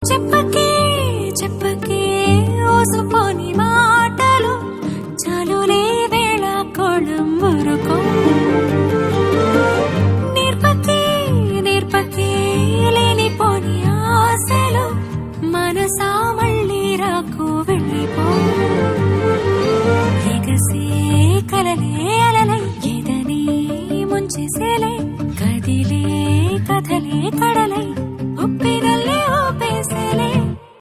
చెప్పకే చెప్పకే ఓసుపోని మాటలు చాలులే వేళ కోళం వరకు నేర్పకే నేర్పకే లేనిపోని ఆశలు మనసామ